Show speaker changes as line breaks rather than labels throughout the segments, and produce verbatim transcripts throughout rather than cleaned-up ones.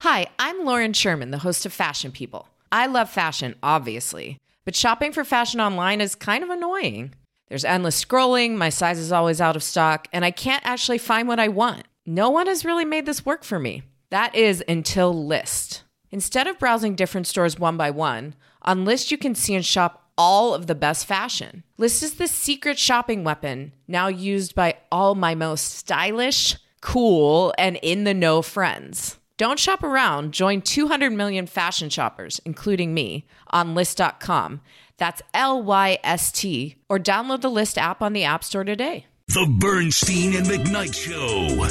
Hi, I'm Lauren Sherman, the host of Fashion People. I love fashion, obviously, but shopping for fashion online is kind of annoying. There's endless scrolling, my size is always out of stock, and I can't actually find what I want. No one has really made this work for me. That is until Lyst. Instead of browsing different stores one by one, on Lyst you can see and shop all of the best fashion. Lyst is the secret shopping weapon, now used by all my most stylish, cool, and in-the-know friends. Don't shop around. Join two hundred million fashion shoppers, including me, on Lyst dot com. That's L Y S T. Or download the Lyst app on the App Store today.
The Bernstein and McKnight Show.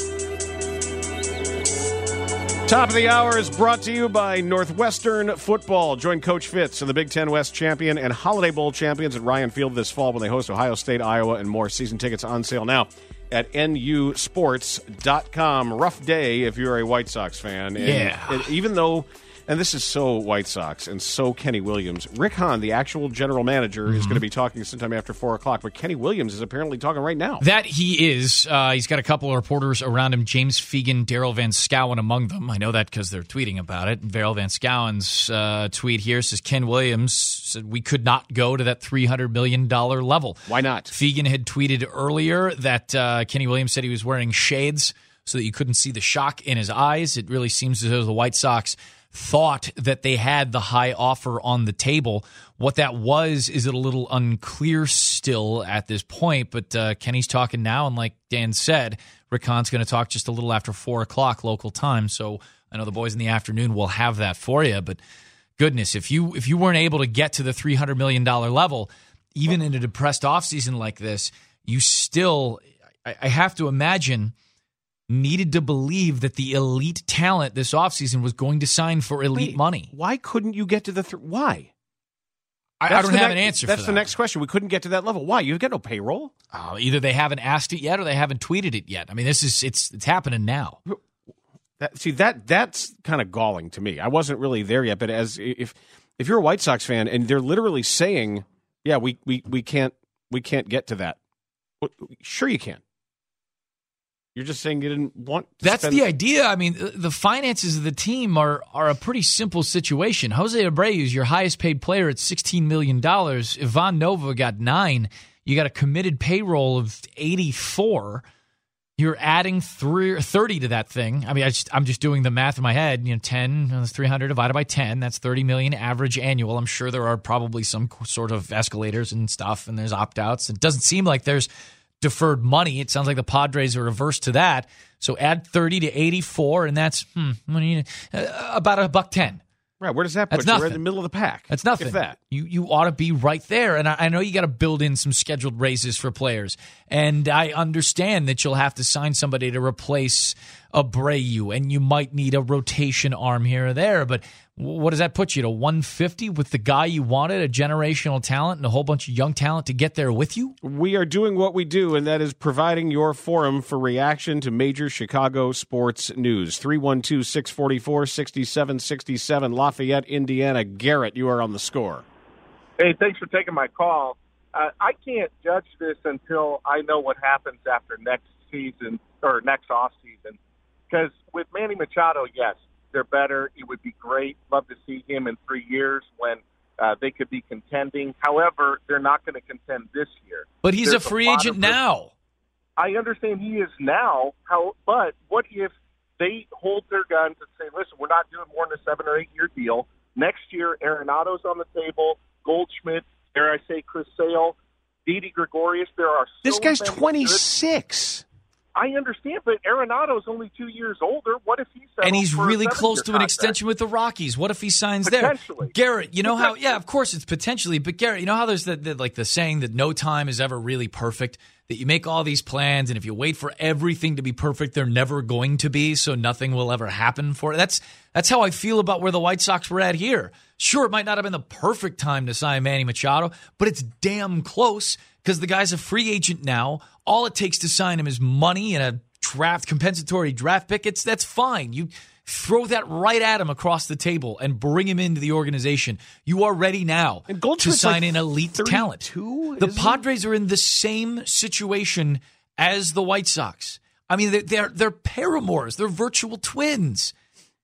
Top of the hour is brought to you by Northwestern Football. Join Coach Fitz and the Big Ten West champion and Holiday Bowl champions at Ryan Field this fall when they host Ohio State, Iowa, and more. Season tickets on sale now at N U sports dot com. Rough day if you're a White Sox fan. And
yeah.
It, even though, and this is so White Sox and so Kenny Williams, Rick Hahn, the actual general manager, mm-hmm. is going to be talking sometime after four o'clock, but Kenny Williams is apparently talking right now.
That he is. Uh, he's got a couple of reporters around him, James Fegan, Daryl Van Schouwen among them. I know that because they're tweeting about it. Daryl Van Schouwen's uh, tweet here says Ken Williams said we could not go to that three hundred million dollars level.
Why not?
Fegan had tweeted earlier that uh, Kenny Williams said he was wearing shades so that you couldn't see the shock in his eyes. It really seems as though the White Sox thought that they had the high offer on the table. What that was is a little unclear still at this point, but uh, Kenny's talking now, and like Dan said, Rick Hahn's going to talk just a little after four o'clock local time, so I know the boys in the afternoon will have that for you, but goodness, if you if you weren't able to get to the three hundred million dollars level, even in a depressed offseason like this, you still, I, I have to imagine, needed to believe that the elite talent this offseason was going to sign for elite
Wait,
money.
Why couldn't you get to the th- why?
I, I don't have
ne-
an answer
That's
for
the
that.
next question. We couldn't get to that level. Why? You've got no payroll.
Uh, either they haven't asked it yet or they haven't tweeted it yet. I mean, this is it's it's happening now.
That, see, that that's kind of galling to me. I wasn't really there yet, but as if if you're a White Sox fan and they're literally saying, "Yeah, we we, we can't we can't get to that." Well, sure, you can. You're just saying you didn't want to
That's
spend-
the idea. I mean, the finances of the team are are a pretty simple situation. Jose Abreu is your highest paid player at sixteen million dollars. Ivan Nova got nine. You got a committed payroll of eighty-four. You're adding three, thirty to that thing. I mean, I just, I'm just doing the math in my head. You know, ten, that's three hundred divided by ten. That's thirty million average annual. I'm sure there are probably some sort of escalators and stuff, and there's opt-outs. It doesn't seem like there's deferred money. It sounds like the Padres are averse to that. So add thirty to eighty-four, and that's hmm, what do you, uh, about a buck ten.
Right, where does that put
That's
you?
nothing.
We're in the middle of the pack.
That's nothing.
If that.
You you ought to be right there. And I, I know you got to build in some scheduled raises for players. And I understand that you'll have to sign somebody to replace Abreu, and you might need a rotation arm here or there. But what does that put you to one fifty with the guy you wanted, a generational talent, and a whole bunch of young talent to get there with you?
We are doing what we do, and that is providing your forum for reaction to major Chicago sports news. three one two, six four four, six seven six seven, Lafayette, Indiana. Garrett, you are on the score.
Hey, thanks for taking my call. Uh, I can't judge this until I know what happens after next season or next off season. Because with Manny Machado, yes, they're better. It would be great. Love to see him in three years when uh, they could be contending. However, they're not going to contend this year.
But he's
There's
a free
a
agent
of,
now.
I understand he is now. How? But what if they hold their guns and say, listen, we're not doing more than a seven- or eight-year deal. Next year, Arenado's on the table, Goldschmidt, dare I say Chris Sale, Didi Gregorius. There are so
This guy's
many
twenty-six.
good- I understand, but Arenado's only two years older. What if he settles
And he's
for a
really
seven-year
close to an
contract?
extension with the Rockies. What if he signs there?
Potentially.
Garrett, you know how, yeah, of course it's potentially, but Garrett, you know how there's the, the, like the saying that no time is ever really perfect, that you make all these plans, and if you wait for everything to be perfect, they're never going to be, so nothing will ever happen for it. That's, that's how I feel about where the White Sox were at here. Sure, it might not have been the perfect time to sign Manny Machado, but it's damn close because the guy's a free agent now. All it takes to sign him is money and a draft compensatory draft pick. It's that's fine. You throw that right at him across the table and bring him into the organization. You are ready now
And
to
Goldschmidt's
sign
like
in elite talent.
thirty-two,
The
isn't he?
Padres are in the same situation as the White Sox. I mean, they're they're, they're paramours. They're virtual twins.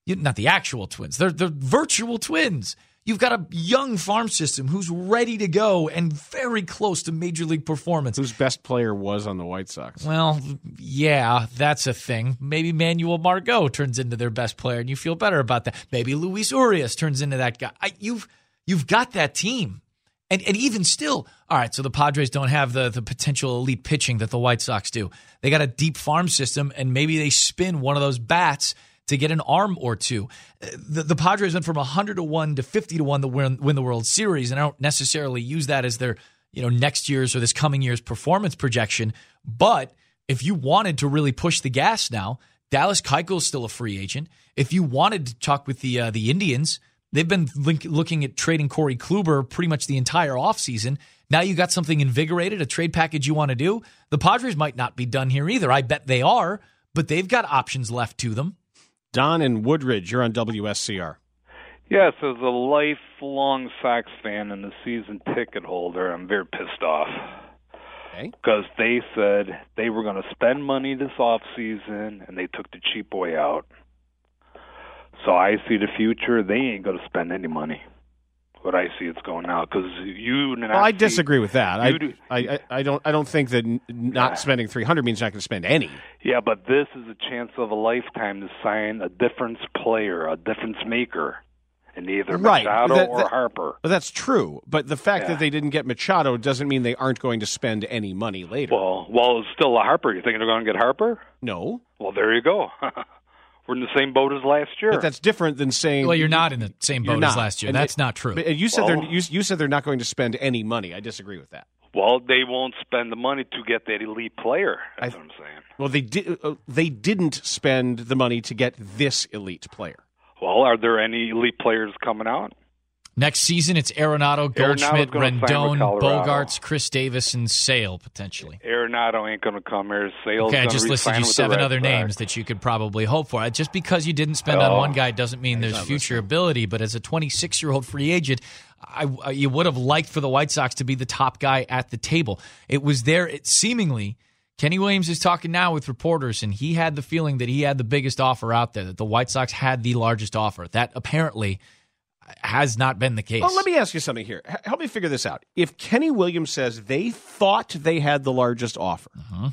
You, not the actual Twins. They're the virtual Twins. You've got a young farm system who's ready to go and very close to major league performance.
Whose best player was on the White Sox?
Well, yeah, that's a thing. Maybe Manuel Margot turns into their best player, and you feel better about that. Maybe Luis Urias turns into that guy. I, you've you've got that team, and and even still, all right. So the Padres don't have the the potential elite pitching that the White Sox do. They got a deep farm system, and maybe they spin one of those bats to get an arm or two. The, the Padres went from one hundred to one to fifty to one to win, win the World Series, and I don't necessarily use that as their, you know, next year's or this coming year's performance projection. But if you wanted to really push the gas now, Dallas Keuchel's still a free agent. If you wanted to talk with the uh, the Indians, they've been link, looking at trading Corey Kluber pretty much the entire offseason. Now you got something invigorated, a trade package you want to do. The Padres might not be done here either. I bet they are, but they've got options left to them.
Don in Woodridge, you're on W S C R.
Yes, as a lifelong Sox fan and a season ticket holder, I'm very pissed off.
Okay.
Because they said they were going to spend money this offseason, and they took the cheap way out. So I see the future. They ain't going to spend any money. What I see it's going now, because you.
Well, I
see,
disagree with that. I,
do,
I, I don't. I don't think that not
yeah.
spending three hundred means you're not going to spend any.
Yeah, but this is a chance of a lifetime to sign a difference player, a difference maker, in either
right.
Machado
that,
or
that,
Harper.
But that's true. But the fact
yeah.
that they didn't get Machado doesn't mean they aren't going to spend any money later.
Well, well, it's still a Harper. You think they're going to get Harper?
No.
Well, there you go. We're in the same boat as last year.
But that's different than saying.
Well, you're not in the same boat as last year.
And
that's
it,
not true.
But you said
well,
they're you, you said they're not going to spend any money. I disagree with that.
Well, they won't spend the money to get that elite player. That's
I,
what I'm saying.
Well, they did. Uh, they didn't spend the money to get this elite player.
Well, are there any elite players coming out?
Next season, it's Arenado, Goldschmidt, Rendon, Bogarts, Chris Davis, and Sale, potentially.
Arenado ain't going to come here. Sale's
okay, I just listed you seven other
Sox.
names that you could probably hope for. Just because you didn't spend oh, on one guy doesn't mean there's future listening. ability, but as a twenty-six-year-old free agent, I, I, you would have liked for the White Sox to be the top guy at the table. It was there, it seemingly. Kenny Williams is talking now with reporters, and he had the feeling that he had the biggest offer out there, that the White Sox had the largest offer. That apparently has not been the case.
Well, let me ask you something here. H- help me figure this out. If Kenny Williams says they thought they had the largest offer,
uh-huh.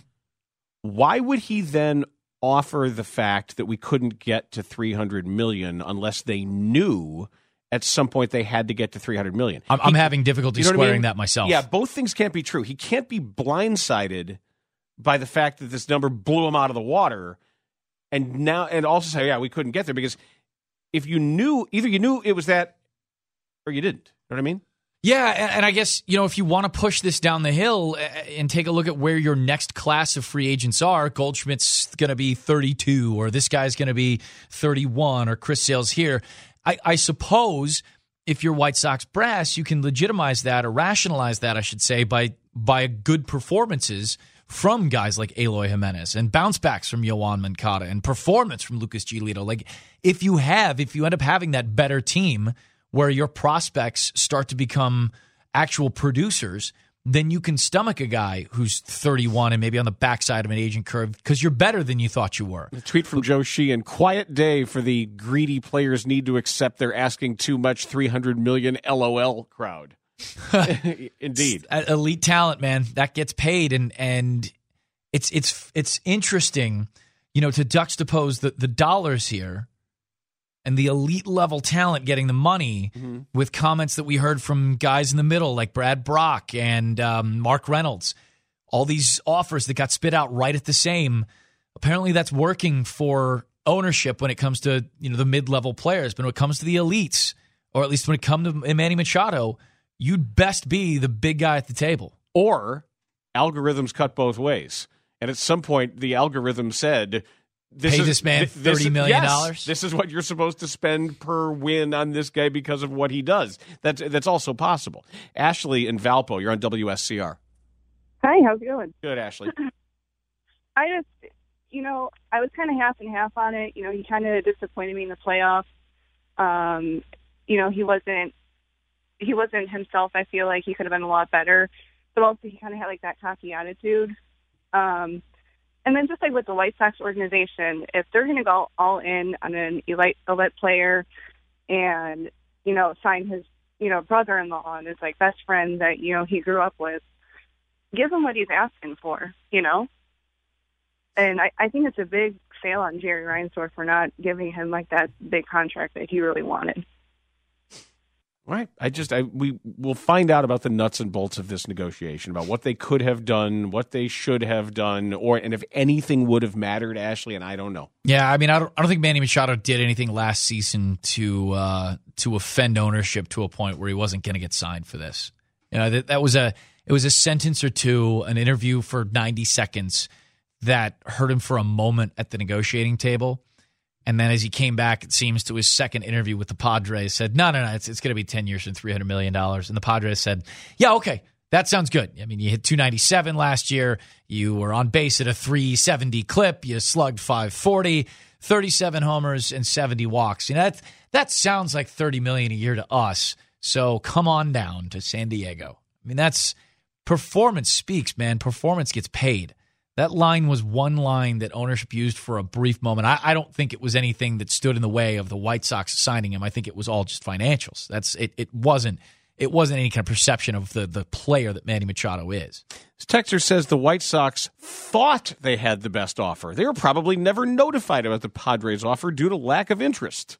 why would he then offer the fact that we couldn't get to three hundred million dollars unless they knew at some point they had to get to three hundred million dollars?
I'm, I'm having difficulty
you know
squaring
I mean?
that myself.
Yeah, both things can't be true. He can't be blindsided by the fact that this number blew him out of the water and now and also say, yeah, we couldn't get there, because if you knew, either you knew it was that or you didn't. You know what I mean?
Yeah, and, and I guess, you know, if you want to push this down the hill and take a look at where your next class of free agents are, Goldschmidt's going to be thirty-two, or this guy's going to be thirty-one, or Chris Sale's here. I, I suppose if you're White Sox brass, you can legitimize that or rationalize that, I should say, by by good performances from guys like Eloy Jimenez and bounce backs from Yoan Moncada and performance from Lucas Giolito. Like, if you have, if you end up having that better team where your prospects start to become actual producers, then you can stomach a guy who's thirty-one and maybe on the backside of an aging curve because you're better than you thought you were.
A tweet from Joe Sheehan: quiet day for the greedy players need to accept they're asking too much three hundred million LOL crowd. Indeed.
Elite talent, man, that gets paid, and and it's it's it's interesting, you know, to juxtapose the, the dollars here and the elite level talent getting the money mm-hmm. with comments that we heard from guys in the middle like Brad Brock and um, Mark Reynolds. All these offers that got spit out right at the same. Apparently that's working for ownership when it comes to, you know, the mid-level players, but when it comes to the elites, or at least when it comes to Manny Machado, you'd best be the big guy at the table.
Or algorithms cut both ways. And at some point, the algorithm said, this
pay
is,
this man
th-
thirty million dollars?
Yes, this is what you're supposed to spend per win on this guy because of what he does. That's, that's also possible. Ashley in Valpo, you're on W S C R.
Hi, how's it going?
Good, Ashley.
I just, you know, I was kind of half and half on it. You know, he kind of disappointed me in the playoffs. Um, you know, he wasn't, he wasn't himself. I feel like he could have been a lot better, but also he kind of had like that cocky attitude. Um, and then just like with the White Sox organization, if they're going to go all in on an elite, elite player and, you know, sign his, you know, brother-in-law and his like best friend that, you know, he grew up with, give him what he's asking for, you know? And I, I think it's a big fail on Jerry Reinsdorf for not giving him like that big contract that he really wanted.
Right. I just, I, we will find out about the nuts and bolts of this negotiation, about what they could have done, what they should have done, or, and if anything would have mattered, Ashley, and I don't know.
Yeah. I mean, I don't, I don't think Manny Machado did anything last season to, uh, to offend ownership to a point where he wasn't going to get signed for this. You know, that, that was a, it was a sentence or two, an interview for ninety seconds that hurt him for a moment at the negotiating table. And then as he came back, it seems, to his second interview with the Padres, said, no, no, no, it's, it's going to be ten years and three hundred million dollars. And the Padres said, yeah, okay, that sounds good. I mean, you hit two ninety-seven last year. You were on base at a three seventy clip. You slugged five forty, thirty-seven homers and seventy walks. You know, that, that sounds like thirty million dollars a year to us. So come on down to San Diego. I mean, that's performance speaks, man. Performance gets paid. That line was one line that ownership used for a brief moment. I, I don't think it was anything that stood in the way of the White Sox signing him. I think it was all just financials. That's it. It wasn't. It wasn't any kind of perception of the the player that Manny Machado is.
This texter says the White Sox thought they had the best offer. They were probably never notified about the Padres' offer due to lack of interest.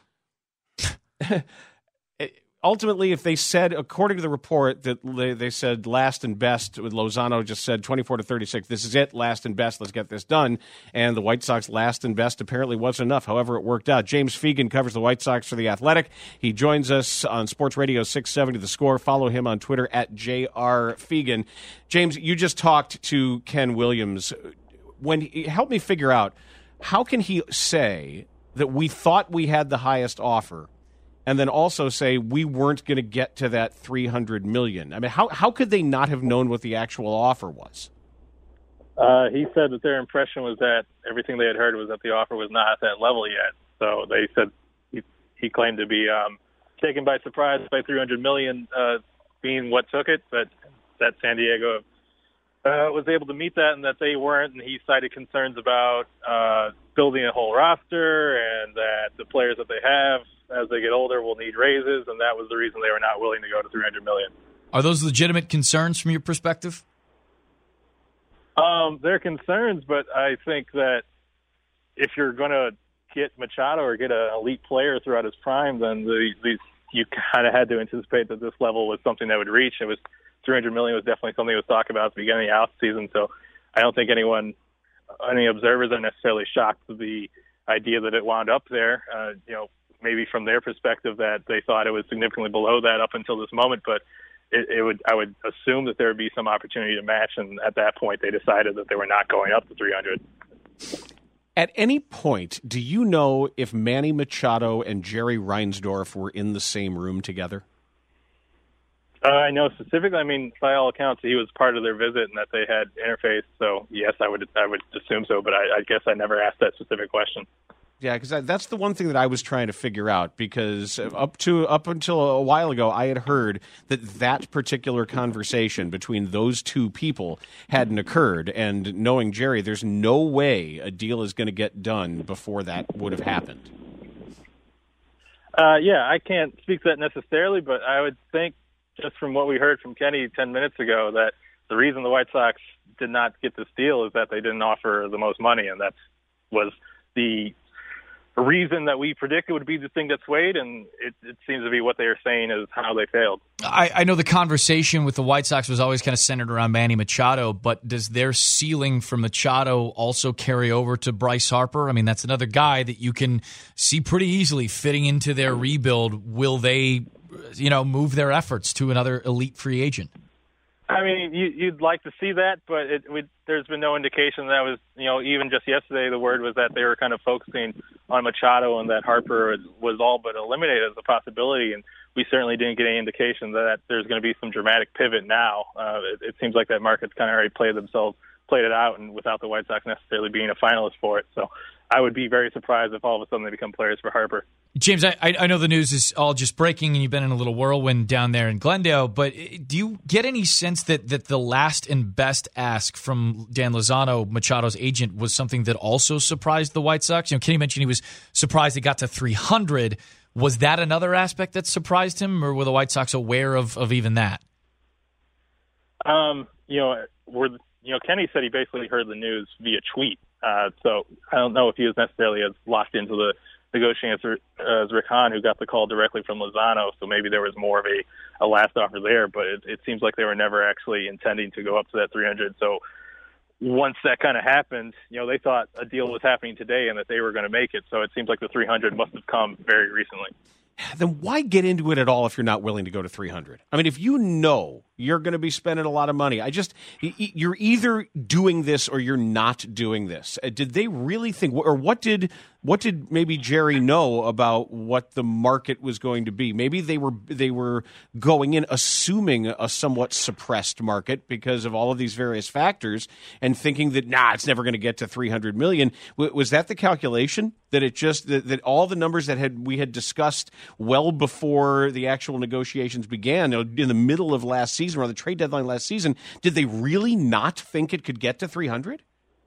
Ultimately, if they said, according to the report, that they, they said last and best, with Lozano just said twenty-four to thirty-six, this is it, last and best, let's get this done. And the White Sox last and best apparently wasn't enough. However, it worked out. James Fegan covers the White Sox for The Athletic. He joins us on Sports Radio six seventy The Score. Follow him on Twitter at J R Fegan. James, you just talked to Ken Williams. When he, help me figure out, how can he say that we thought we had the highest offer, and then also say we weren't going to get to that three hundred million dollars? I mean, how how could they not have known what the actual offer was?
Uh, he said that their impression was that everything they had heard was that the offer was not at that level yet. So they said he, he claimed to be um, taken by surprise by three hundred million dollars uh, being what took it, but that San Diego uh, was able to meet that and that they weren't. And he cited concerns about uh, building a whole roster and that the players that they have, as they get older, will need raises, and that was the reason they were not willing to go to three hundred million dollars.
Are those legitimate concerns from your perspective?
Um, they're concerns, but I think that if you're going to get Machado or get an elite player throughout his prime, then the, the, you kind of had to anticipate that this level was something that would reach. It was three hundred million dollars was definitely something that was talked about at the beginning of the offseason, so I don't think anyone, any observers are necessarily shocked with the idea that it wound up there. Uh, you know, maybe from their perspective that they thought it was significantly below that up until this moment, but it, it would, I would assume that there would be some opportunity to match, and at that point they decided that they were not going up to three hundred.
At any point, do you know if Manny Machado and Jerry Reinsdorf were in the same room together?
Uh, I know specifically, I mean, by all accounts, he was part of their visit and that they had interfaced, so yes, I would I would assume so, but I, I guess I never asked that specific question.
Yeah, because that's the one thing that I was trying to figure out, because up to up until a while ago, I had heard that that particular conversation between those two people hadn't occurred, and knowing Jerry, there's no way a deal is going to get done before that would have happened.
Uh, yeah, I can't speak to that necessarily, but I would think, just from what we heard from Kenny ten minutes ago, that the reason the White Sox did not get this deal is that they didn't offer the most money, and that was the reason that we predicted would be the thing that swayed, and it, it seems to be what they are saying is how they failed.
I, I know the conversation with the White Sox was always kind of centered around Manny Machado, but does their ceiling for Machado also carry over to Bryce Harper? I mean, that's another guy that you can see pretty easily fitting into their rebuild. Will they, you know, move their efforts to another elite free agent?
I mean, you, you'd like to see that, but it, we, there's been no indication that was, you know, even just yesterday the word was that they were kind of focusing on Machado and that Harper was all but eliminated as a possibility, and we certainly didn't get any indication that there's going to be some dramatic pivot now. Uh, it, it seems like that market's kind of already played themselves, played it out, and without the White Sox necessarily being a finalist for it. So I would be very surprised if all of a sudden they become players for Harper.
James, I, I know the news is all just breaking and you've been in a little whirlwind down there in Glendale, but do you get any sense that, that the last and best ask from Dan Lozano, Machado's agent, was something that also surprised the White Sox? You know, Kenny mentioned he was surprised it got to three hundred. Was that another aspect that surprised him, or were the White Sox aware of, of even that?
Um, you know, we're, you know, Kenny said he basically heard the news via tweet. Uh, so I don't know if he was necessarily as locked into the negotiating as, as Rick Hahn, who got the call directly from Lozano. So maybe there was more of a, a last offer there, but it, it seems like they were never actually intending to go up to that three hundred. So once that kind of happened, you know, they thought a deal was happening today and that they were going to make it. So it seems like the three hundred must have come very recently.
Then why get into it at all if you're not willing to go to three hundred? I mean, if you know you're going to be spending a lot of money, I just, you're either doing this or you're not doing this. Did they really think, or what did, what did maybe Jerry know about what the market was going to be? Maybe they were, they were going in assuming a somewhat suppressed market because of all of these various factors and thinking that, nah, it's never going to get to three hundred million. Was that the calculation? That it just, that, that all the numbers that had we had discussed well before the actual negotiations began, in the middle of last season, or the trade deadline last season, did they really not think it could get to three hundred?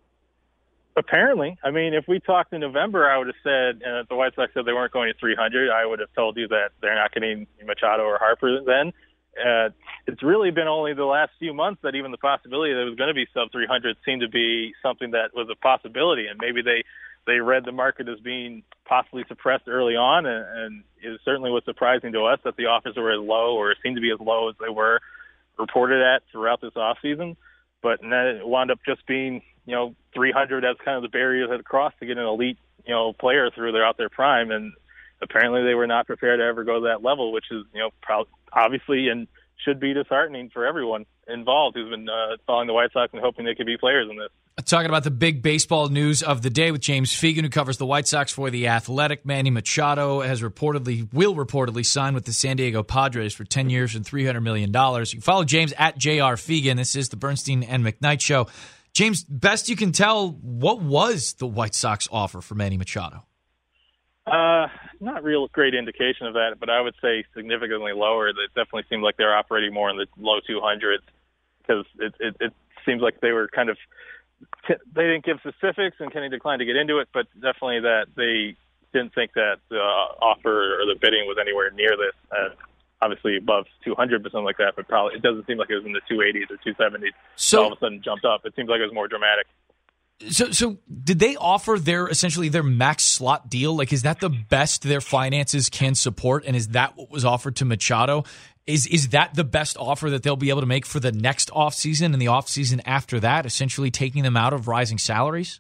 Apparently. I mean, if we talked in November, I would have said, and if the White Sox said they weren't going to three hundred, I would have told you that they're not getting Machado or Harper then. Uh, it's really been only the last few months that even the possibility that it was going to be sub three hundred seemed to be something that was a possibility, and maybe they They read the market as being possibly suppressed early on, and, and it certainly was surprising to us that the offers were as low, or seemed to be as low as they were reported at throughout this offseason. But then it wound up just being, you know, three hundred as kind of the barrier that crossed to get an elite, you know, player through their out their prime. And apparently they were not prepared to ever go to that level, which is, you know, proud, obviously, and should be disheartening for everyone involved who's been uh, following the White Sox and hoping they could be players in this.
Talking about the big baseball news of the day with James Fegan, who covers the White Sox for The Athletic. Manny Machado has reportedly, will reportedly sign with the San Diego Padres for ten years and three hundred million dollars. You can follow James at J R Fegan. This is the Bernstein and McKnight Show. James, best you can tell, what was the White Sox offer for Manny Machado?
Uh, not real great indication of that, but I would say significantly lower. It definitely seemed like they were operating more in the low two hundreds, because it, it, it seems like they were kind of, they didn't give specifics, and Kenny declined to get into it, but definitely that they didn't think that the offer or the bidding was anywhere near this. Uh, obviously above two hundred, but something like that, but probably it doesn't seem like it was in the two eighties or two seventies. So all of a sudden jumped up. It seems like it was more dramatic.
So, so did they offer their essentially their max slot deal? Like, is that the best their finances can support? And is that what was offered to Machado? Is is that the best offer that they'll be able to make for the next offseason and the offseason after that, essentially taking them out of rising salaries?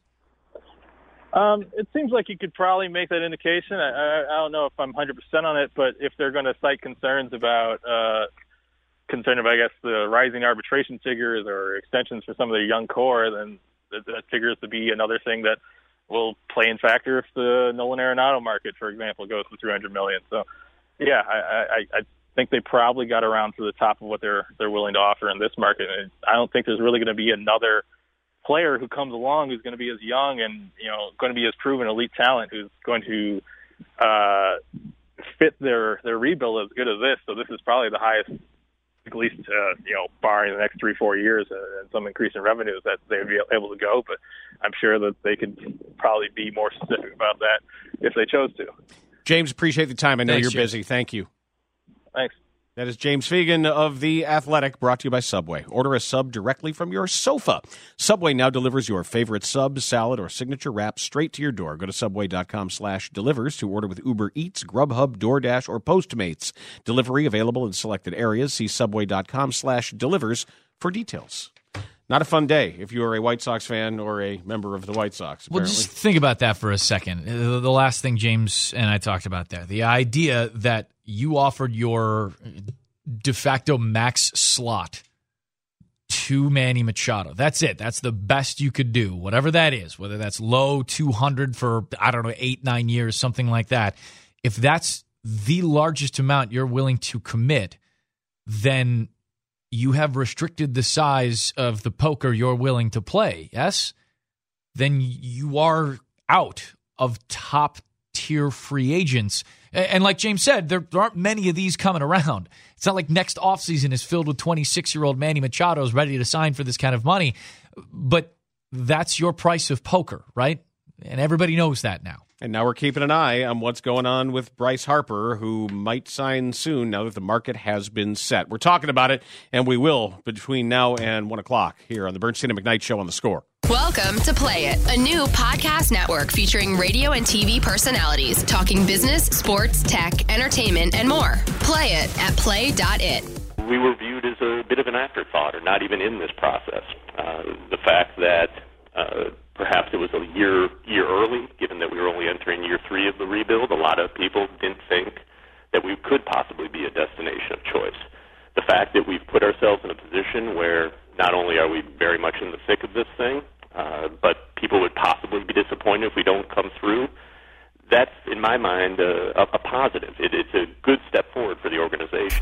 Um, it seems like you could probably make that indication. I, I, I don't know if I'm one hundred percent on it, but if they're going to cite concerns about uh, concern about, I guess, the rising arbitration figures or extensions for some of their young core, then that, that figures to be another thing that will play in factor if the Nolan Arenado market, for example, goes to three hundred million dollars. So, yeah, I, I, I think they probably got around to the top of what they're they're willing to offer in this market. And I don't think there's really going to be another player who comes along who's going to be as young and, you know, going to be as proven elite talent who's going to uh, fit their their rebuild as good as this. So this is probably the highest, at least, uh, you know, barring the next three, four years uh, and some increase in revenues that they would be able to go. But I'm sure that they could probably be more specific about that if they chose to.
James, appreciate the time. I know
Thanks,
you're
James.
busy. Thank you.
Thanks.
That is James Fegan of The Athletic, brought to you by Subway. Order a sub directly from your sofa. Subway now delivers your favorite sub, salad, or signature wrap straight to your door. Go to subway.com slash delivers to order with Uber Eats, Grubhub, DoorDash, or Postmates. Delivery available in selected areas. See subway.com slash delivers for details. Not a fun day if you are a White Sox fan or a member of the White Sox, apparently.
Well, just think about that for a second. The the last thing James and I talked about there, the idea that you offered your de facto max slot to Manny Machado. That's it. That's the best you could do, whatever that is, whether that's low two hundred for, I don't know, eight, nine years, something like that. If that's the largest amount you're willing to commit, then you have restricted the size of the poker you're willing to play, yes? Then you are out of top-tier free agents. And like James said, there, there aren't many of these coming around. It's not like next offseason is filled with twenty-six-year-old Manny Machado's ready to sign for this kind of money. But that's your price of poker, right? And everybody knows that now.
And now we're keeping an eye on what's going on with Bryce Harper, who might sign soon now that the market has been set. We're talking about it, and we will between now and one o'clock here on the Bernstein and McKnight Show on The Score.
Welcome to Play It, a new podcast network featuring radio and T V personalities talking business, sports, tech, entertainment, and more. Play it at play dot it.
We were viewed as a bit of an afterthought or not even in this process. Uh, the fact that uh, perhaps it was a year year early, given that we were only entering year three of the rebuild, a lot of people didn't think that we could possibly be a destination of choice. The fact that we've put ourselves in a position where not only are we very much in the thick of this thing, uh, but people would possibly be disappointed if we don't come through, that's, in my mind, uh, a, a positive. It, it's a good step forward for the organization.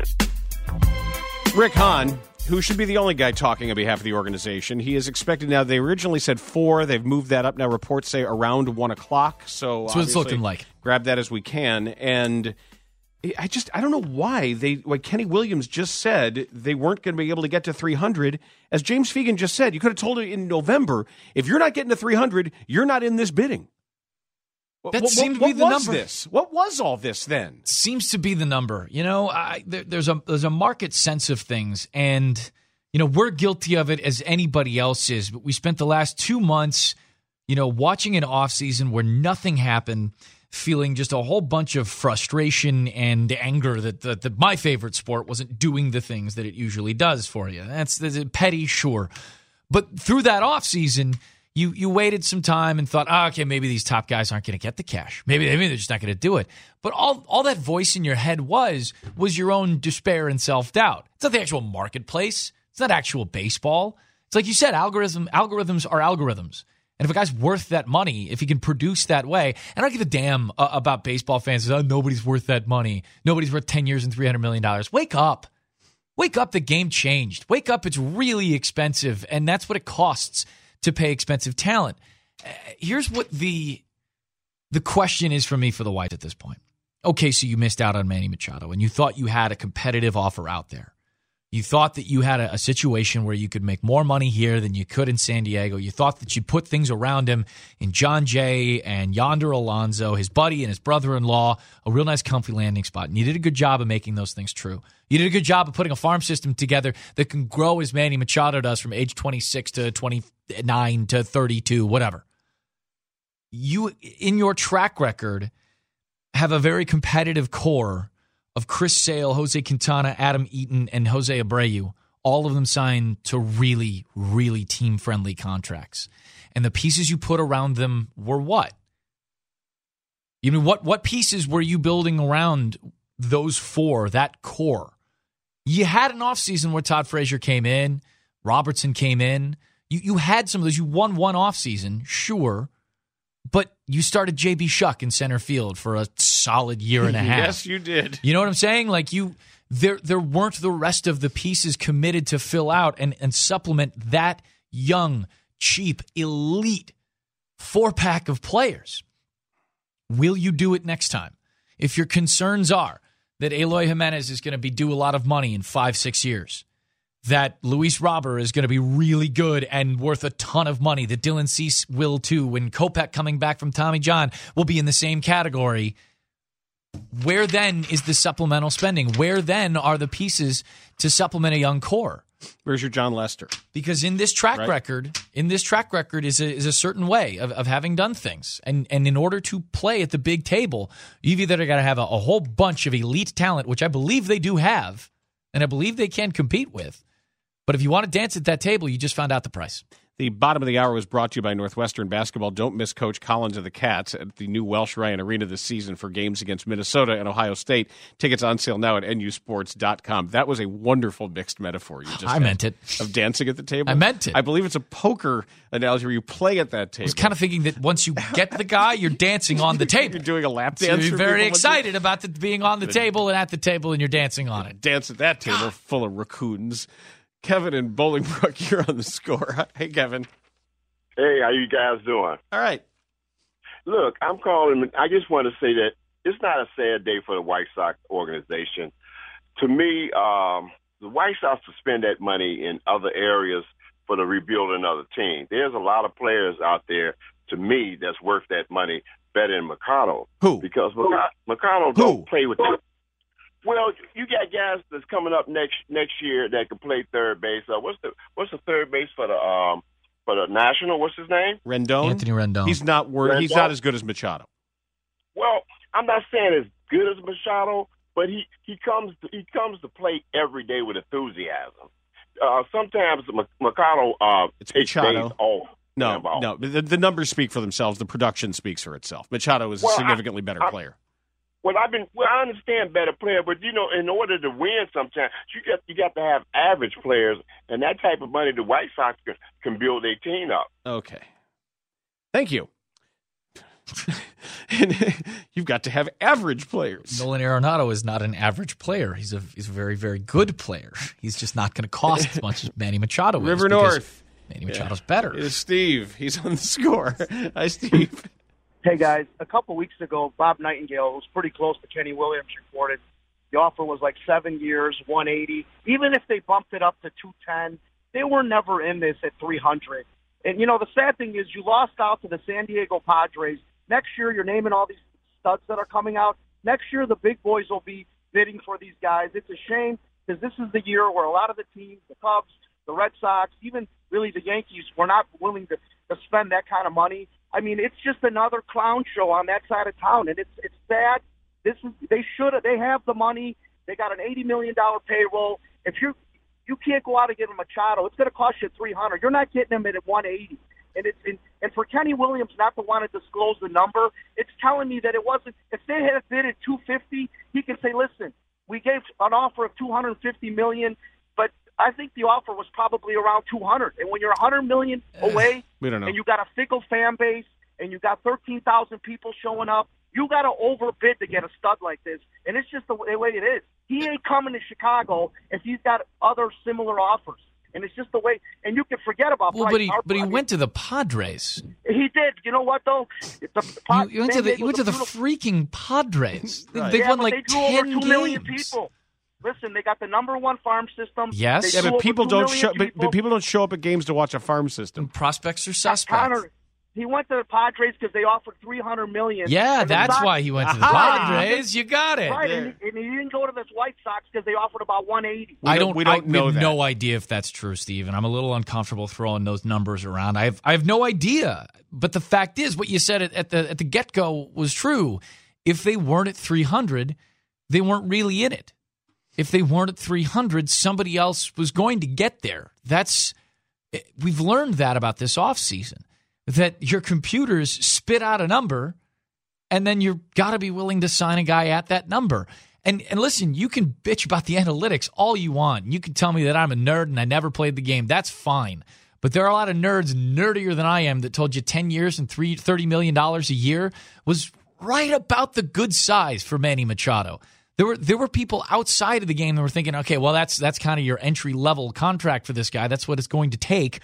Rick Hahn, who should be the only guy talking on behalf of the organization, he is expected now. They originally said four. They've moved that up now. Reports say around one o'clock. So
that's what it's looking like.
Grab that as we can. And I just I don't know why they. What Kenny Williams just said, they weren't going to be able to get to three hundred. As James Fegan just said, you could have told it in November. If you're not getting to three hundred, you're not in this bidding.
That
what,
seemed
what,
to be the
what was
number.
This? What was all this then?
Seems to be the number. You know, I, there, there's a there's a market sense of things, and you know we're guilty of it as anybody else is. But we spent the last two months, you know, watching an offseason where nothing happened, feeling just a whole bunch of frustration and anger that, that, that my favorite sport wasn't doing the things that it usually does for you. That's, that's petty, sure, but through that offseason, You you waited some time and thought, oh, okay, maybe these top guys aren't going to get the cash. Maybe, maybe they're just not going to do it. But all all that voice in your head was, was your own despair and self-doubt. It's not the actual marketplace. It's not actual baseball. It's like you said, algorithm algorithms are algorithms. And if a guy's worth that money, if he can produce that way, and I don't give a damn uh, about baseball fans. Oh, nobody's worth that money. Nobody's worth ten years and three hundred million dollars. Wake up. Wake up, the game changed. Wake up, it's really expensive, and that's what it costs to pay expensive talent. Uh, here's what the the question is for me for the Whites at this point. Okay, so you missed out on Manny Machado, and you thought you had a competitive offer out there. You thought that you had a, a situation where you could make more money here than you could in San Diego. You thought that you put things around him in John Jay and Yonder Alonso, his buddy and his brother-in-law, a real nice comfy landing spot. And you did a good job of making those things true. You did a good job of putting a farm system together that can grow as Manny Machado does from age twenty-six to twenty-nine to thirty-two, whatever. You, in your track record, have a very competitive core of Chris Sale, Jose Quintana, Adam Eaton, and Jose Abreu, all of them signed to really, really team-friendly contracts. And the pieces you put around them were what? You mean, what what pieces were you building around those four, that core? You had an offseason where Todd Frazier came in, Robertson came in. You you had some of those. You won one offseason, sure, but you started J B Shuck in center field for a solid year and a half.
Yes, you did.
You know what I'm saying? Like you, there there weren't the rest of the pieces committed to fill out and, and supplement that young, cheap, elite four-pack of players. Will you do it next time? If your concerns are that Eloy Jimenez is going to be due a lot of money in five, six years, that Luis Robert is going to be really good and worth a ton of money, that Dylan Cease will too, when Kopech coming back from Tommy John will be in the same category, where then is the supplemental spending? Where then are the pieces to supplement a young core?
Where's your John Lester?
Because in this track
right.
record, in this track record is a, is a certain way of, of having done things. And and in order to play at the big table, you've either got to have a, a whole bunch of elite talent, which I believe they do have, and I believe they can compete with. But if you want to dance at that table, you just found out the price.
The bottom of the hour was brought to you by Northwestern Basketball. Don't miss Coach Collins of the Cats at the new Welsh Ryan Arena this season for games against Minnesota and Ohio State. Tickets on sale now at N U sports dot com. That was a wonderful mixed metaphor you just
I
had
meant it.
Of dancing at the table.
I meant it.
I believe it's a poker analogy where you play at that table.
I was kind of thinking that once you get the guy, you're dancing on the table.
You're doing a lap
So
dance.
you're very excited about the, being on the table and at the table, and you're dancing on it.
Dance at that table full of raccoons. Kevin in Bolingbrook, you're on the Score. Hey, Kevin.
Hey, how you guys doing?
All right.
look, I'm calling. I just want to say that it's not a sad day for the White Sox organization. To me, um, the White Sox will spend that money in other areas for the rebuilding of the team. There's a lot of players out there, to me, that's worth that money better than Mercado.
Who?
Because Mercado don't play with them. Well, you got guys that's coming up next next year that can play third base. Uh, what's the what's the third base for the um for the National? What's his name?
Rendon.
Anthony Rendon.
He's not wor- He's not as good as Machado.
Well, I'm not saying as good as Machado, but he, he comes to, he comes to play every day with enthusiasm. Uh, sometimes Machado uh,
it's
takes
Machado.
days off.
No, no. The, the numbers speak for themselves. The production speaks for itself. Machado is well, a significantly
I,
better
I,
player.
Well, I've been. Well, I understand better player, but you know, in order to win, sometimes you got you got to have average players, and that type of money the White Sox can, can build their team up.
Okay, thank you. You've got to have average players.
Nolan Arenado is not an average player. He's a he's a very very good player. He's just not going to cost as much as Manny Machado is.
River North.
Manny Machado's yeah. better.
It's Steve. He's on the score. Hi, Steve.
Hey, guys. A couple weeks ago, Bob Nightingale was pretty close to Kenny Williams reported. The offer was like seven years, one eighty. Even if they bumped it up to two ten, they were never in this at three hundred. And, you know, the sad thing is you lost out to the San Diego Padres. Next year, you're naming all these studs that are coming out. Next year, the big boys will be bidding for these guys. It's a shame because this is the year where a lot of the teams, the Cubs, the Red Sox, even really the Yankees, were not willing to, to spend that kind of money. I mean, it's just another clown show on that side of town, and it's it's sad. This is they should have. They have the money. They got an eighty million dollar payroll. If you you can't go out and get a Machado, it's going to cost you three hundred. You're not getting him at one eighty. And it's and, and for Kenny Williams not to want to disclose the number, it's telling me that it wasn't. If they had bid at two fifty, he can say, "Listen, we gave an offer of two hundred fifty million, but I think the offer was probably around two hundred." And when you're one hundred million away,
we don't know.
and you got a fickle fan base, and you got thirteen thousand people showing up, you got to overbid to get a stud like this. And it's just the way it is. He ain't coming to Chicago if he's got other similar offers. And it's just the way. And you can forget about.
Well,
Bryce
but he
Harper.
but he
I mean,
went to the Padres.
He did. You know what though? The,
you, you went to the you went to the freaking Padres.
Right.
They've
yeah,
won
but
like
they drew
ten
over two
games.
million people. Listen, they got the number one farm system.
Yes.
They
Yeah,
drew
but
over
people
two
don't
million
show. But,
people.
but people don't show up at games to watch a farm system.
And prospects are suspects.
Connor, he went to the Padres because they offered three hundred million.
Yeah,
And the
that's
Sox-
why he went to the
Aha!
Padres. You got it.
Right, and he, and he didn't go to the White Sox because they offered about one eighty.
We
I
don't-
don't.
we don't
I,
know
have
that.
no idea if that's true, Steve, and I'm a little uncomfortable throwing those numbers around. I have. I have no idea. But the fact is, what you said at, at the at the get go was true. If they weren't at three hundred, they weren't really in it. If they weren't at three hundred, somebody else was going to get there. That's we've learned that about this offseason, that your computers spit out a number, and then you've got to be willing to sign a guy at that number. And and listen, you can bitch about the analytics all you want. You can tell me that I'm a nerd and I never played the game. That's fine. But there are a lot of nerds nerdier than I am that told you ten years and thirty million dollars a year was right about the good size for Manny Machado. There were there were people outside of the game that were thinking, okay, well, that's that's kind of your entry level contract for this guy. That's what it's going to take.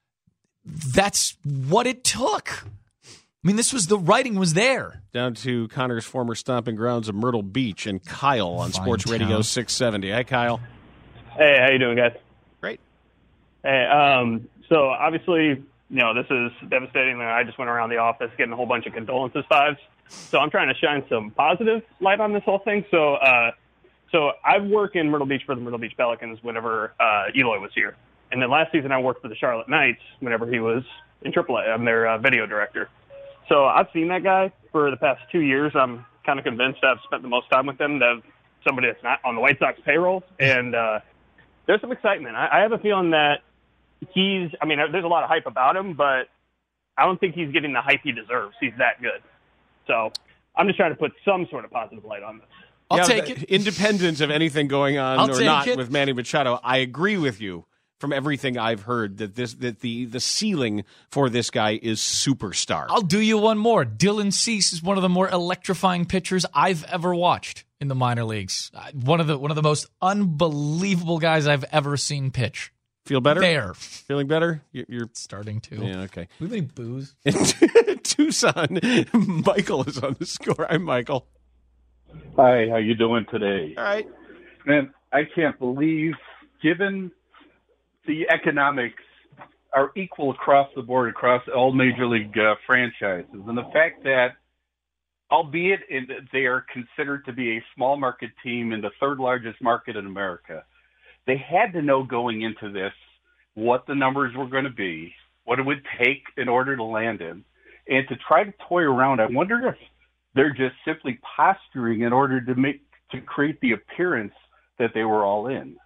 That's what it took. I mean, this was the writing was there.
Down to Connor's former stomping grounds of Myrtle Beach and Kyle on
Fine
Sports
town.
Radio six seventy. Hi, Kyle.
Hey, how you doing, guys?
Great.
Hey, um, so obviously, you know, this is devastating. I just went around the office getting a whole bunch of condolences fives. So I'm trying to shine some positive light on this whole thing. So, uh, so I work in Myrtle Beach for the Myrtle Beach Pelicans whenever uh, Eloy was here. And then last season I worked for the Charlotte Knights whenever he was in triple A. I'm their uh, video director. So I've seen that guy for the past two years. I'm kind of convinced I've spent the most time with him to have somebody that's not on the White Sox payroll. And uh, there's some excitement. I, I have a feeling that he's, I mean, there's a lot of hype about him, but I don't think he's getting the hype he deserves. He's that good. So I'm just trying to put some sort of positive light on this.
I'll
Yeah,
take
th-
it.
Independent of anything going on
I'll
or
take
not
it.
with Manny Machado, I agree with you from everything I've heard that this that the the ceiling for this guy is superstar.
I'll do you one more. Dylan Cease is one of the more electrifying pitchers I've ever watched in the minor leagues. Uh, One of the one of the most unbelievable guys I've ever seen pitch.
Feel better?
There.
Feeling better? You- You're
Starting to.
Yeah, okay.
We have any booze?
Tucson. Michael is on the score. I'm Michael.
Hi, how you doing today?
All right.
Man, I can't believe, given the economics are equal across the board, across all major league uh, franchises, and the fact that, albeit in, they are considered to be a small market team in the third largest market in America, they had to know going into this what the numbers were going to be, what it would take in order to land in, and to try to toy around. I wonder if they're just simply posturing in order to make to create the appearance that they were all in.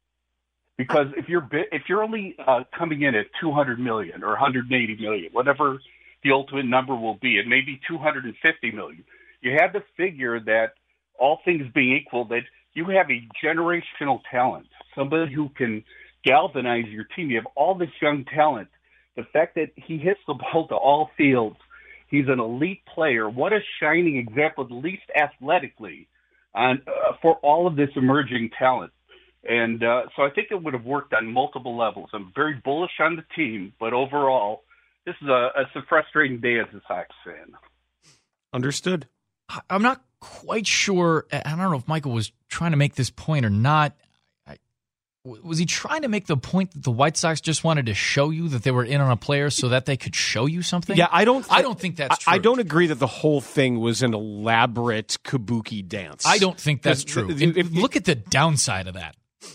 Because if you're if you're only uh, coming in at two hundred million dollars or one hundred eighty million dollars, whatever the ultimate number will be, it may be two hundred fifty million dollars. You have to figure that, all things being equal, that you have a generational talent, somebody who can galvanize your team. You have all this young talent. The fact that he hits the ball to all fields, he's an elite player. What a shining example, at least athletically, on uh, for all of this emerging talent. And uh, so I think it would have worked on multiple levels. I'm very bullish on the team, but overall, this is a, it's a frustrating day as a Sox fan.
Understood.
I'm not quite sure. I don't know if Michael was trying to make this point or not. I, was he trying to make the point that the White Sox just wanted to show you that they were in on a player so that they could show you something?
Yeah, I don't. Th-
I don't think that's true.
I, I don't agree that the whole thing was an elaborate kabuki dance.
I don't think that's true.
The, the,
if, look at the downside of that.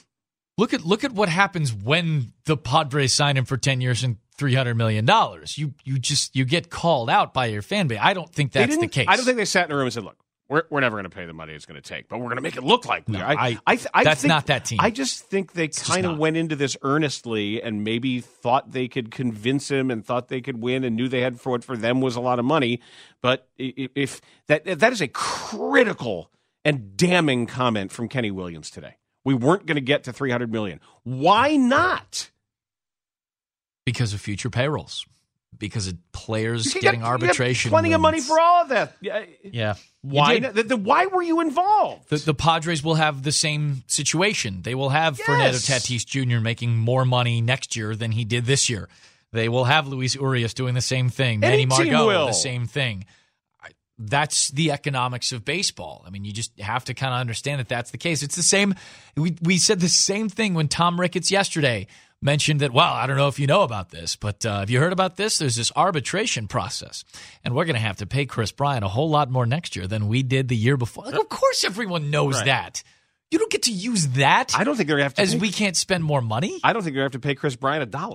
Look at look at what happens when the Padres sign him for ten years and three hundred million dollars. You you just you get called out by your fan base. I don't think that's the case.
I don't think they sat in a room and said, "Look, we're we're never going to pay the money it's going to take, but we're going to make it look like we
no,
are." I,
I,
I, th- I
that's
think,
not that team.
I just think they kind of went into this earnestly and maybe thought they could convince him and thought they could win and knew they had for what for them was a lot of money. But if that that is a critical and damning comment from Kenny Williams today. We weren't going to get to three hundred million dollars. Why not?
Because of future payrolls. Because of players
You
getting
got-
arbitration.
You got plenty
wins.
of money for all of that. Yeah.
Yeah.
Why?
You
not?
did.
The, the, why were you involved?
The, the Padres will have the same situation. They will have
Yes.
Fernando Tatis Junior making more money next year than he did this year. They will have Luis Urias doing the same thing.
Any
Manny
team
Margot,
will.
the same thing. That's the economics of baseball. I mean, you just have to kind of understand that that's the case. It's the same. We we said the same thing when Tom Ricketts yesterday mentioned that, well, I don't know if you know about this, but uh, have you heard about this? There's this arbitration process, and we're going to have to pay Chris Bryant a whole lot more next year than we did the year before. Like, of course everyone knows
Right.
that. You don't get to use that
I don't think they're going to have to
as
pay,
we can't spend more money.
I don't think they're going to have to pay Chris Bryant a dollar.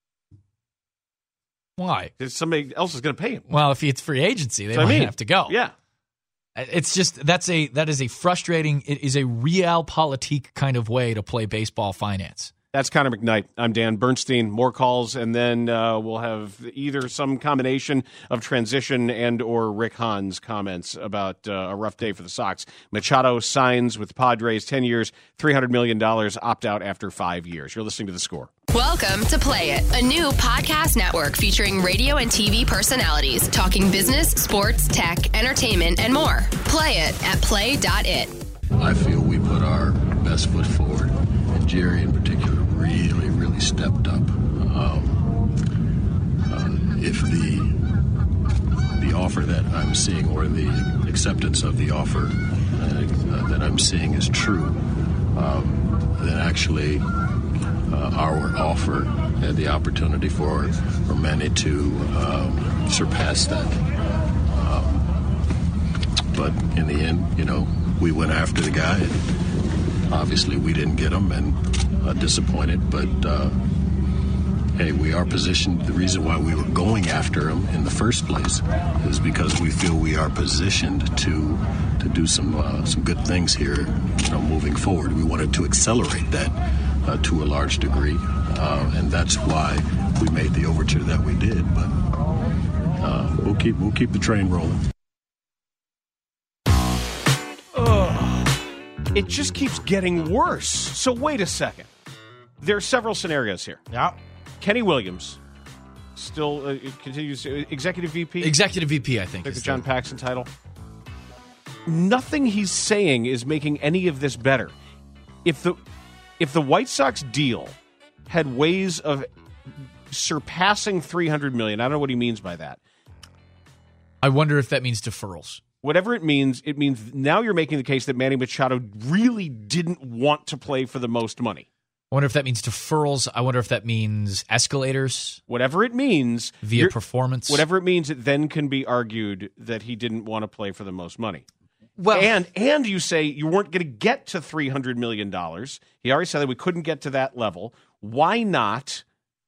Why?
Because somebody else is going to pay him.
Well, if it's free agency, they
That's what
might
I mean.
have to go.
Yeah.
It's just that's a that is a frustrating. It is a realpolitik kind of way to play baseball finance.
That's Connor McKnight. I'm Dan Bernstein. More calls, and then uh, we'll have either some combination of transition and or Rick Hahn's comments about uh, a rough day for the Sox. Machado signs with the Padres, ten years, three hundred million dollars, opt out after five years. You're listening to The Score.
Welcome to Play It, a new podcast network featuring radio and T V personalities talking business, sports, tech, entertainment, and more. Play it at play dot it.
I feel we put our best foot forward, and Jerry in particular really, really stepped up. Um, uh, if the the offer that I'm seeing, or the acceptance of the offer uh, uh, that I'm seeing is true, um, then actually uh, our offer had the opportunity for, for Manny to um, surpass that. Um, but in the end, you know, we went after the guy, and obviously we didn't get him, and uh, disappointed, but uh, hey, we are positioned. The reason why we were going after him in the first place is because we feel we are positioned to to do some uh, some good things here, you know, moving forward. We wanted to accelerate that uh, to a large degree, uh, and that's why we made the overture that we did. But uh, we'll keep we'll keep the train rolling.
It just keeps getting worse. So wait a second. There are several scenarios here.
Yeah.
Kenny Williams still uh, continues uh, executive V P.
Executive V P, I think.
Like the
is
John Paxson title. Nothing he's saying is making any of this better. If the if the White Sox deal had ways of surpassing three hundred million dollars, I don't know what he means by that.
I wonder if that means deferrals.
Whatever it means, it means now you're making the case that Manny Machado really didn't want to play for the most money.
I wonder if that means deferrals. I wonder if that means escalators.
Whatever it means.
Via performance.
Whatever it means, it then can be argued that he didn't want to play for the most money.
Well,
and and you say you weren't going to get to three hundred million dollars. He already said that we couldn't get to that level. Why not?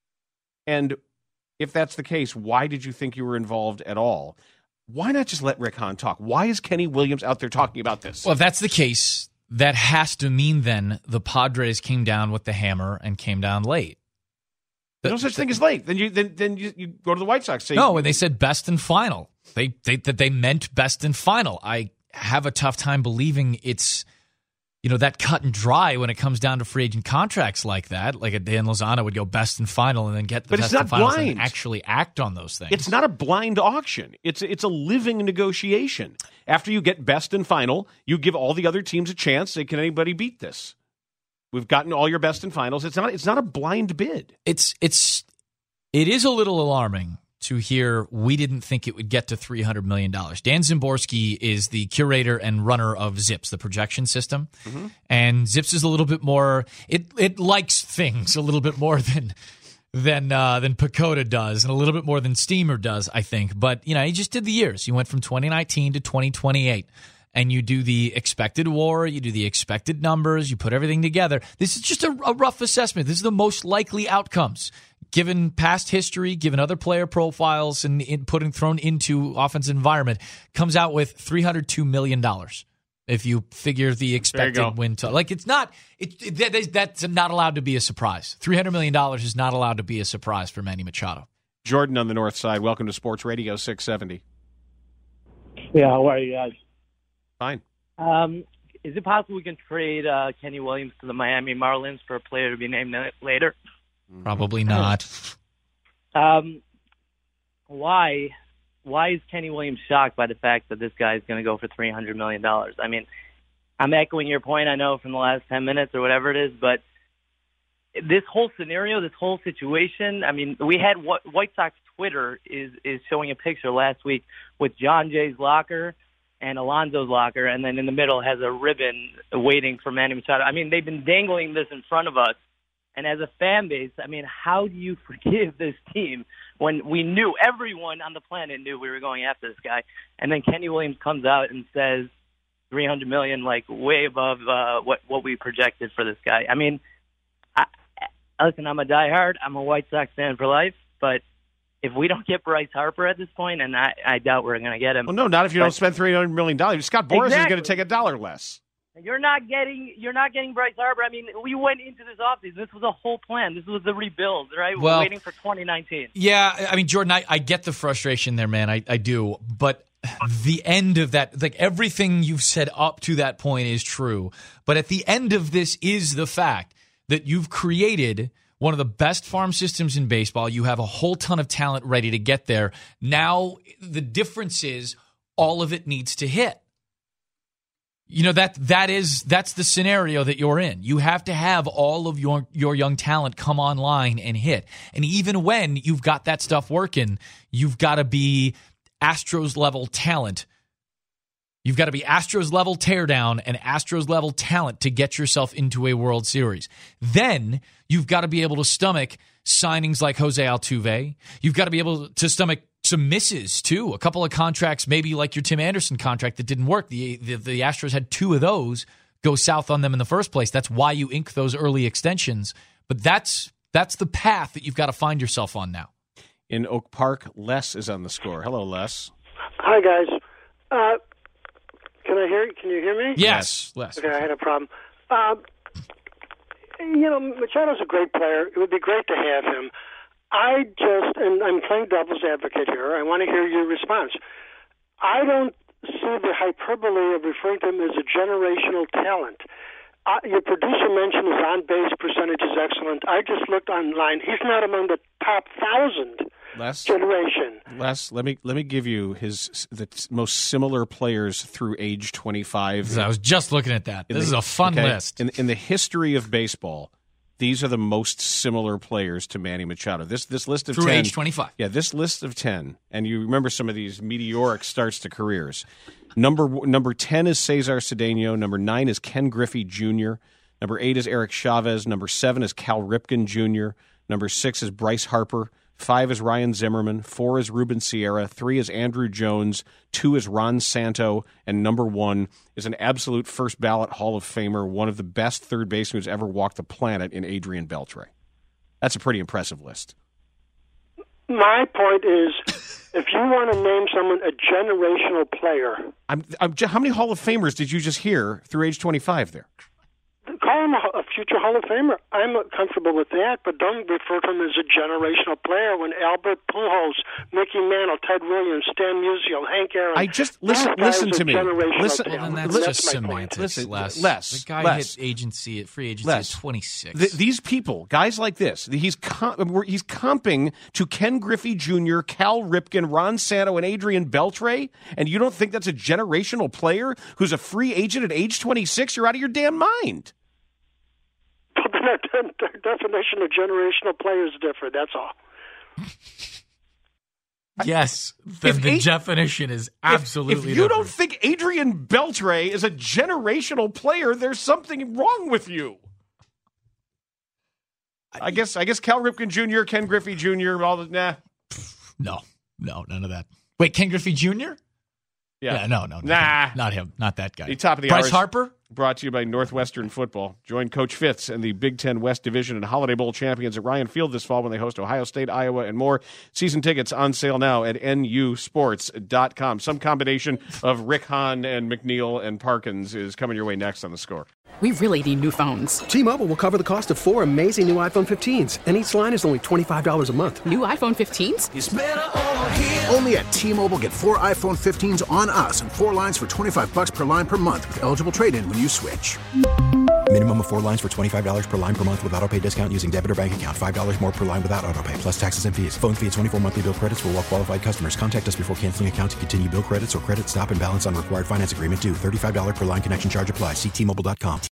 And if that's the case, why did you think you were involved at all? Why not just let Rick Hahn talk? Why is Kenny Williams out there talking about this?
Well, if that's the case, that has to mean then the Padres came down with the hammer and came down late.
There's no such thing as late. Then you then then you, you go to the White Sox. Say,
no, when they said best and final, they they that they meant best and final. I have a tough time believing it's, you know, that cut and dry when it comes down to free agent contracts like that. Like a Dan Lozano would go best and final and then get the
but
best
it's not
and finals
blind.
and actually act on those things.
It's not a blind auction. It's it's a living negotiation. After you get best and final, you give all the other teams a chance. Say, can anybody beat this? We've gotten all your best and finals. It's not it's not a blind bid.
It's it's it is a little alarming to hear we didn't think it would get to three hundred million dollars. Dan Szymborski is the curator and runner of Zips, the projection system. Mm-hmm. And Zips is a little bit more, it it likes things a little bit more than than uh, than Pacoda does and a little bit more than Steamer does, I think. But, you know, he just did the years. You went from twenty nineteen to twenty twenty-eight. And you do the expected WAR, you do the expected numbers, you put everything together. This is just a, a rough assessment. This is the most likely outcomes. Given past history, given other player profiles, and in putting thrown into offensive environment, comes out with three hundred two million dollars. If you figure the expected win total, like it's not, it, it, that, that's not allowed to be a surprise. three hundred million dollars is not allowed to be a surprise for Manny Machado.
Jordan on the north side. Welcome to Sports Radio six seventy.
Yeah, how are you guys?
Fine.
Um, is it possible we can trade uh, Kenny Williams to the Miami Marlins for a player to be named later?
Probably not.
Um, why? Why is Kenny Williams shocked by the fact that this guy is going to go for three hundred million dollars? I mean, I'm echoing your point, I know, from the last ten minutes or whatever it is, but this whole scenario, this whole situation, I mean, we had White Sox Twitter is, is showing a picture last week with John Jay's locker and Alonso's locker, and then in the middle has a ribbon waiting for Manny Machado. I mean, they've been dangling this in front of us. And as a fan base, I mean, how do you forgive this team when we knew, everyone on the planet knew we were going after this guy, and then Kenny Williams comes out and says three hundred million dollars, like way above uh, what what we projected for this guy. I mean, I, listen, I'm a diehard. I'm a White Sox fan for life, but if we don't get Bryce Harper at this point, and I, I doubt we're going to get him.
Well, no, not if you
but,
don't spend three hundred million dollars. Scott Boras exactly. is going to take a dollar less.
You're not getting you're not getting Bryce Harper. I mean, we went into this offseason. This was a whole plan. This was the rebuild, right?
Well,
we're waiting for twenty nineteen.
Yeah, I mean, Jordan, I, I get the frustration there, man. I, I do. But the end of that, like everything you've said up to that point is true. But at the end of this is the fact that you've created one of the best farm systems in baseball. You have a whole ton of talent ready to get there. Now, the difference is all of it needs to hit. You know, that that is that's the scenario that you're in. You have to have all of your your young talent come online and hit. And even when you've got that stuff working, you've got to be Astros level talent. You've got to be Astros level teardown and Astros level talent to get yourself into a World Series. Then you've got to be able to stomach signings like Jose Altuve. You've got to be able to stomach some misses, too. A couple of contracts, maybe like your Tim Anderson contract that didn't work. The, the the Astros had two of those go south on them in the first place. That's why you ink those early extensions. But that's that's the path that you've got to find yourself on now.
In Oak Park, Les is on the score. Hello, Les.
Hi, guys. Uh, can I hear? Can you hear me?
Yes, Les.
Okay, I had a problem. Uh, you know, Machado's a great player. It would be great to have him. I just, and I'm playing devil's advocate here, I want to hear your response. I don't see the hyperbole of referring to him as a generational talent. Uh, your producer mentioned his on-base percentage is excellent. I just looked online. He's not among the top thousand
Les,
generation.
Les, let me let me give you his the most similar players through age twenty-five.
I was just looking at that. This
the,
is a fun
okay,
list.
In, in the history of baseball, these are the most similar players to Manny Machado. This this list of
Through
ten,
age twenty-five.
Yeah, this list of ten, and you remember some of these meteoric starts to careers. Number number ten is Cesar Cedeno. Number nine is Ken Griffey Junior Number eight is Eric Chavez. Number seven is Cal Ripken Junior Number six is Bryce Harper. Five is Ryan Zimmerman. Four is Ruben Sierra. Three is Andrew Jones. Two is Ron Santo. And number one is an absolute first ballot Hall of Famer, one of the best third basemen who's ever walked the planet in Adrian Beltre. That's a pretty impressive list.
My point is, if you want to name someone a generational player,
I'm, I'm, how many Hall of Famers did you just hear through age twenty-five there?
call him a, a future Hall of Famer. I'm comfortable with that, but don't refer to him as a generational player when Albert Pujols, Mickey Mantle, Ted Williams, Stan Musial, Hank Aaron.
I just listen. Listen to me. Listen.
Well, then that's,
that's
just
my
semantics.
Listen,
Les.
Les.
The guy
Les.
hit agency at free agency
Les.
at twenty-six.
Th- these people, guys like this, he's com- he's comping to Ken Griffey Junior, Cal Ripken, Ron Santo, and Adrian Beltre, and you don't think that's a generational player who's a free agent at age twenty-six? You're out of your damn mind.
But their, their definition of generational player is different. That's all.
Yes, the,
If
the
eight-
definition is
If-
absolutely
If, you
different.
don't think Adrian Beltre is a generational player, there's something wrong with you. I guess I guess Cal Ripken Junior, Ken Griffey Junior, all the nah.
No, no, none of that. Wait, Ken Griffey Junior?
Yeah,
Yeah, no, no, not
nah,
him. Not him, not that guy.
The top of the
Bryce
hour.
Harper?
Brought to you by Northwestern Football. Join Coach Fitz and the Big Ten West Division and Holiday Bowl champions at Ryan Field this fall when they host Ohio State, Iowa, and more. Season tickets on sale now at N U sports dot com. Some combination of Rick Hahn and McNeil and Parkins is coming your way next on The Score.
We really need new phones.
T-Mobile will cover the cost of four amazing new iPhone fifteens, and each line is only twenty-five dollars a month.
New iPhone fifteens?
It's better over here. Only at T-Mobile, get four iPhone fifteens on us and four lines for twenty-five bucks per line per month with eligible trade-in when you switch.
Minimum of four lines for twenty-five dollars per line per month with autopay discount using debit or bank account. five dollars more per line without autopay, plus taxes and fees. Phone fee at twenty-four monthly bill credits for well-qualified customers. Contact us before canceling account to continue bill credits or credit stop and balance on required finance agreement due. thirty-five dollars per line connection charge applies. See T Mobile dot com.